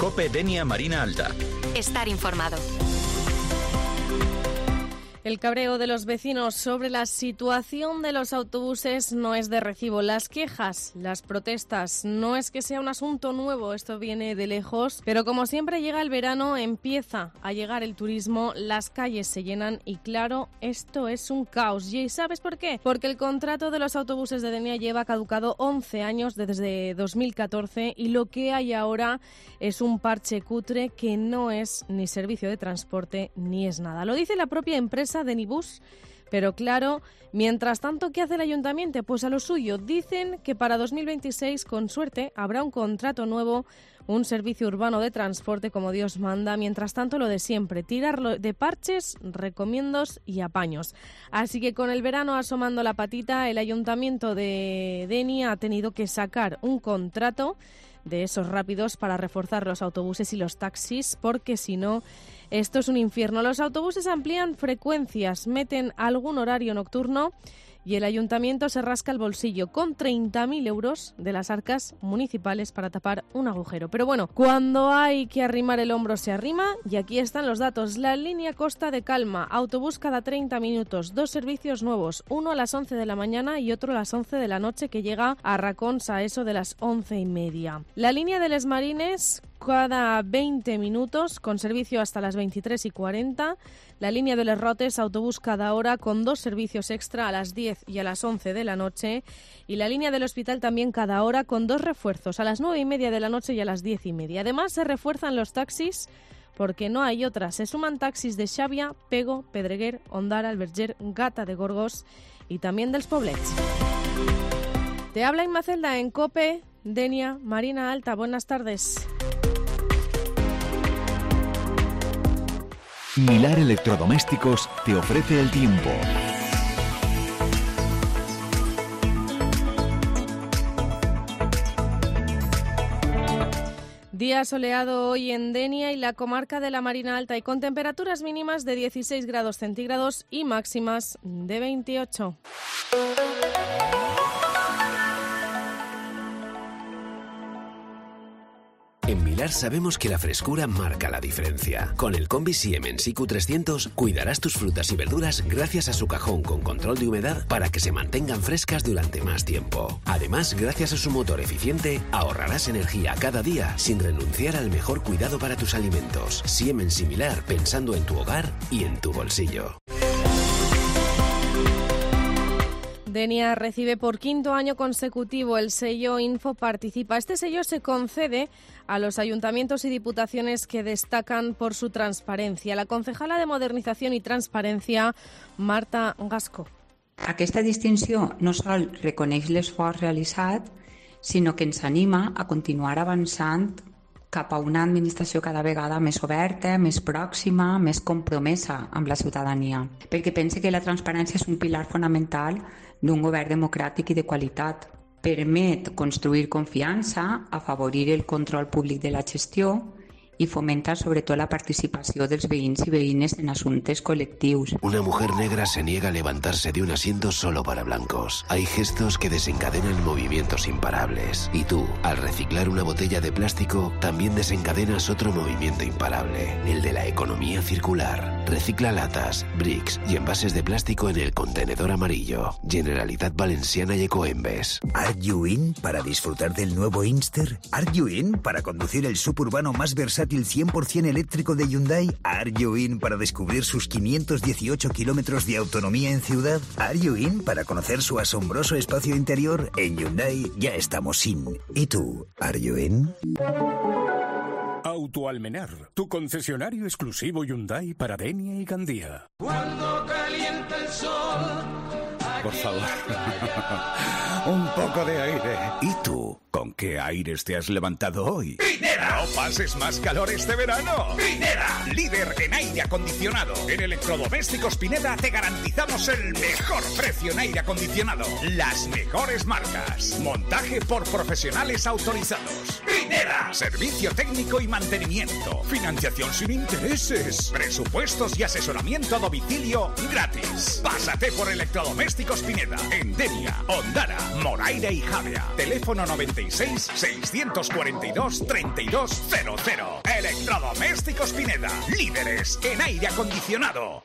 COPE Denia Marina Alta. Estar informado. El cabreo de los vecinos sobre la situación de los autobuses no es de recibo. Las quejas, las protestas, no es que sea un asunto nuevo, esto viene de lejos, pero como siempre llega el verano, empieza a llegar el turismo, las calles se llenan y claro, esto es un caos. ¿Y sabes por qué? Porque el contrato de los autobuses de Denia lleva caducado 11 años desde 2014 y lo que hay ahora es un parche cutre que no es ni servicio de transporte ni es nada. Lo dice la propia empresa Denibus, pero claro, mientras tanto, ¿qué hace el ayuntamiento? Pues a lo suyo. Dicen que para 2026, con suerte, habrá un contrato nuevo, un servicio urbano de transporte como Dios manda. Mientras tanto, lo de siempre, tirar de parches, recomiendos y apaños. Así que con el verano asomando la patita, el ayuntamiento de Denia ha tenido que sacar un contrato de esos rápidos para reforzar los autobuses y los taxis, porque si no, esto es un infierno. Los autobuses amplían frecuencias, meten algún horario nocturno y el ayuntamiento se rasca el bolsillo con 30.000 euros de las arcas municipales para tapar un agujero. Pero bueno, cuando hay que arrimar el hombro se arrima y aquí están los datos. La línea Costa de Calma, autobús cada 30 minutos, 2 servicios nuevos, uno a las 11 de la mañana y otro a las 11 de la noche que llega a Racons a eso de las 11:30. La línea de Les Marines cada 20 minutos con servicio hasta las 23:40. La línea de Les Rotes, autobús cada hora con 2 servicios extra a las 10 y a las 11 de la noche. Y la línea del Hospital también cada hora con 2 refuerzos a las 9:30 de la noche y a las 10:30. Además se refuerzan los taxis porque no hay otras. Se suman taxis de Xàbia, Pego, Pedreguer, Ondara, Alberger, Gata de Gorgos y también dels Poblets. Te habla Inma Celda en COPE Denia Marina Alta. Buenas tardes. Milar Electrodomésticos te ofrece el tiempo. Día soleado hoy en Denia y la comarca de la Marina Alta y con temperaturas mínimas de 16 grados centígrados y máximas de 28. En Milar sabemos que la frescura marca la diferencia. Con el Combi Siemens IQ300 cuidarás tus frutas y verduras gracias a su cajón con control de humedad para que se mantengan frescas durante más tiempo. Además, gracias a su motor eficiente, ahorrarás energía cada día sin renunciar al mejor cuidado para tus alimentos. Siemens y Milar, pensando en tu hogar y en tu bolsillo. Denia recibe por 5º año consecutivo el sello Info Participa. Este sello se concede a los ayuntamientos y diputaciones que destacan por su transparencia. La concejala de Modernización y Transparencia, Marta Gasco. Aquesta distinció no sol reconeix l'esforç realitzat, sinó que ens anima a continuar avançant cap a una administració cada vegada més oberta, més pròxima, més compromesa amb la ciutadania. Perquè pense que la transparència és un pilar fonamental d'un govern democràtic i de qualitat. Permet construir confiança, afavorir el control públic de la gestió y fomentar sobre todo la participación de los veïns y veïnes en asuntos colectivos. Una mujer negra se niega a levantarse de un asiento solo para blancos. Hay gestos que desencadenan movimientos imparables. Y tú, al reciclar una botella de plástico, también desencadenas otro movimiento imparable, el de la economía circular. Recicla latas, bricks y envases de plástico en el contenedor amarillo. Generalitat Valenciana y Ecoembes. ¿Are you in para disfrutar del nuevo Inster? ¿Are you in para conducir el suburbano más versátil 100% eléctrico de Hyundai? ¿Are you in para descubrir sus 518 kilómetros de autonomía en ciudad? ¿Are you in para conocer su asombroso espacio interior? En Hyundai ya estamos in. ¿Y tú? ¿Are you in? Autoalmenar, tu concesionario exclusivo Hyundai para Denia y Gandía. Cuando calienta el sol. Por favor. Un poco de aire. ¿Y tú? ¿Con qué aires te has levantado hoy? ¡Pineda! ¡No pases más calor este verano! ¡Pineda! Líder en aire acondicionado. En Electrodomésticos Pineda te garantizamos el mejor precio en aire acondicionado. Las mejores marcas. Montaje por profesionales autorizados. ¡Pineda! Servicio técnico y mantenimiento. Financiación sin intereses. Presupuestos y asesoramiento a domicilio gratis. Pásate por Electrodomésticos Pineda. En Denia, Ondara, Moraira y Javea. Teléfono 95 96 642 3200. Electrodomésticos Pineda, líderes en aire acondicionado.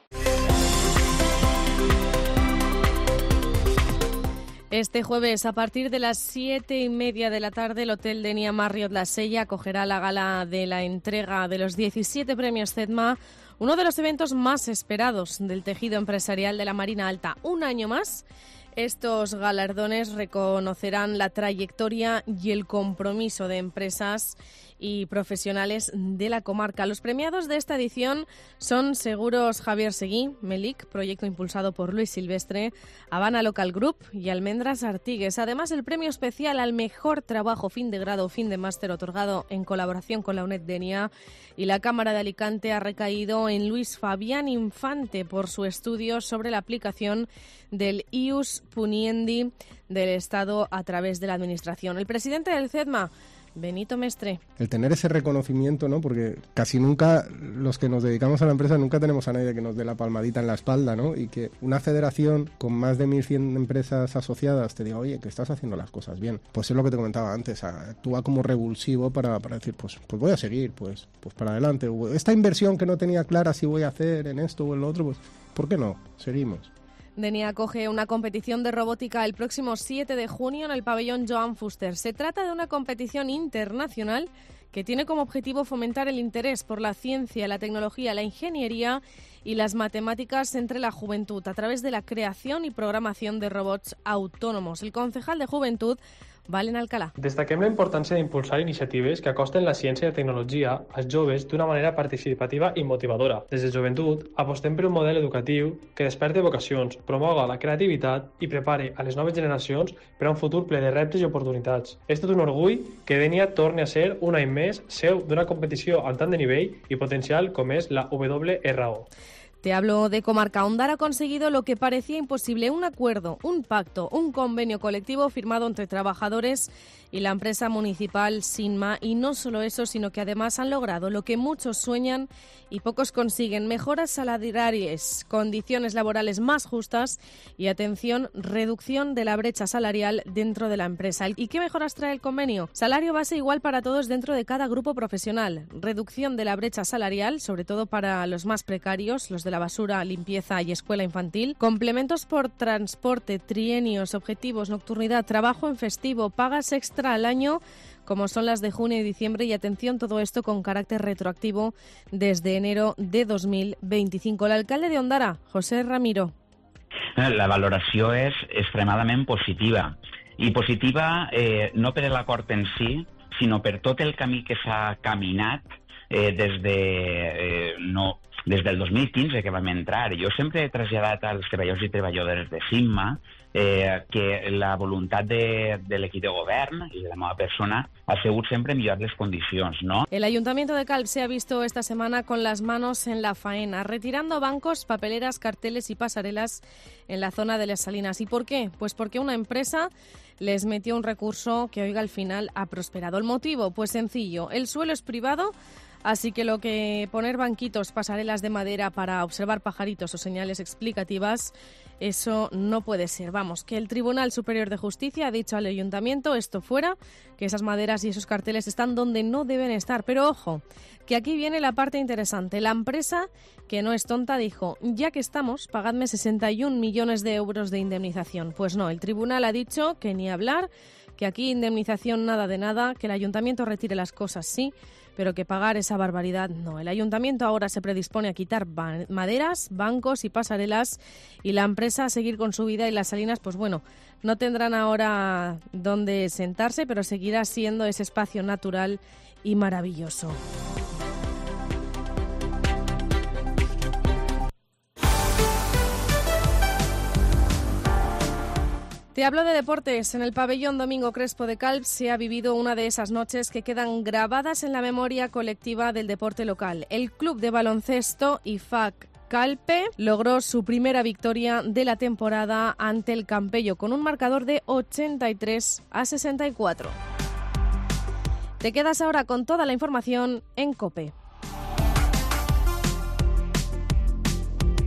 Este jueves, a partir de las 7:30 de la tarde, el Hotel Denia Marriott La Sella acogerá la gala de la entrega de los 17 premios CEDMA, uno de los eventos más esperados del tejido empresarial de la Marina Alta. Un año más, estos galardones reconocerán la trayectoria y el compromiso de empresas y profesionales de la comarca. Los premiados de esta edición son Seguros Javier Seguí, Melic, proyecto impulsado por Luis Silvestre, Habana Local Group y Almendras Artigues. Además, el premio especial al mejor trabajo fin de grado o fin de máster otorgado en colaboración con la UNED Denia y la Cámara de Alicante ha recaído en Luis Fabián Infante por su estudio sobre la aplicación del ius puniendi del Estado a través de la Administración. El presidente del CEDMA, Benito Mestre. El tener ese reconocimiento, ¿no? Porque casi nunca los que nos dedicamos a la empresa nunca tenemos a nadie que nos dé la palmadita en la espalda, ¿no? Y que una federación con más de 1.100 empresas asociadas te diga, oye, que estás haciendo las cosas bien. Pues es lo que te comentaba antes, actúa como revulsivo para decir, pues voy a seguir, pues para adelante. Esta inversión que no tenía clara si voy a hacer en esto o en lo otro, pues ¿por qué no? Seguimos. Denia acoge una competición de robótica el próximo 7 de junio en el pabellón Joan Fuster. Se trata de una competición internacional que tiene como objetivo fomentar el interés por la ciencia, la tecnología, la ingeniería y las matemáticas entre la juventud a través de la creación y programación de robots autónomos. El concejal de Juventud, Valen Alcalá. Destaquem la importància d'impulsar iniciatives que acosten la ciència i la tecnologia als joves d'una manera participativa i motivadora. Des de Joventut apostem per un model educatiu que desperte vocacions, promoga la creativitat i prepare a les noves generacions per a un futur ple de reptes i oportunitats. És tot un orgull que Denia torni a ser un any més seu d'una competició amb tant de nivell i potencial com és la WRO. Te hablo de Comarca. Ondara ha conseguido lo que parecía imposible, un acuerdo, un pacto, un convenio colectivo firmado entre trabajadores y la empresa municipal Sinma. Y no solo eso, sino que además han logrado lo que muchos sueñan y pocos consiguen: mejoras salariales, condiciones laborales más justas y, atención, reducción de la brecha salarial dentro de la empresa. ¿Y qué mejoras trae el convenio? Salario base igual para todos dentro de cada grupo profesional, reducción de la brecha salarial, sobre todo para los más precarios, los de la basura, limpieza y escuela infantil, complementos por transporte, trienios, objetivos, nocturnidad, trabajo en festivo, pagas extra al año, como son las de junio y diciembre, y atención, todo esto con carácter retroactivo desde enero de 2025. El alcalde de Ondara, José Ramiro. La valoració és extremadament positiva. I positiva no per l'acord en si, sinó per tot el camí que s'ha caminat des del 2015 que vam entrar. Jo sempre he traslladat als treballadors i treballadores de Sinma que la voluntat de l'equip de govern y de la meva persona ha sigut sempre millorar les condicions, ¿no? El Ayuntamiento de Calp se ha visto esta semana con las manos en la faena, retirando bancos, papeleras, carteles y pasarelas en la zona de las Salinas. ¿Y por qué? Pues porque una empresa les metió un recurso que, oiga, al final ha prosperado. ¿El motivo? Pues sencillo, el suelo es privado, así que lo que poner banquitos, pasarelas de madera para observar pajaritos o señales explicativas, eso no puede ser. Vamos, que el Tribunal Superior de Justicia ha dicho al Ayuntamiento esto fuera, que esas maderas y esos carteles están donde no deben estar. Pero ojo, que aquí viene la parte interesante. La empresa, que no es tonta, dijo: ya que estamos, pagadme 61 millones de euros de indemnización. Pues no, el tribunal ha dicho que ni hablar, que aquí indemnización nada de nada, que el Ayuntamiento retire las cosas sí, pero que pagar esa barbaridad no. El Ayuntamiento ahora se predispone a quitar maderas, bancos y pasarelas, y la empresa a seguir con su vida, y las Salinas, pues bueno, no tendrán ahora dónde sentarse, pero seguirá siendo ese espacio natural y maravilloso. Te hablo de deportes. En el pabellón Domingo Crespo de Calp se ha vivido una de esas noches que quedan grabadas en la memoria colectiva del deporte local. El club de baloncesto IFAC Calpe logró su primera victoria de la temporada ante el Campello con un marcador de 83-64. Te quedas ahora con toda la información en COPE.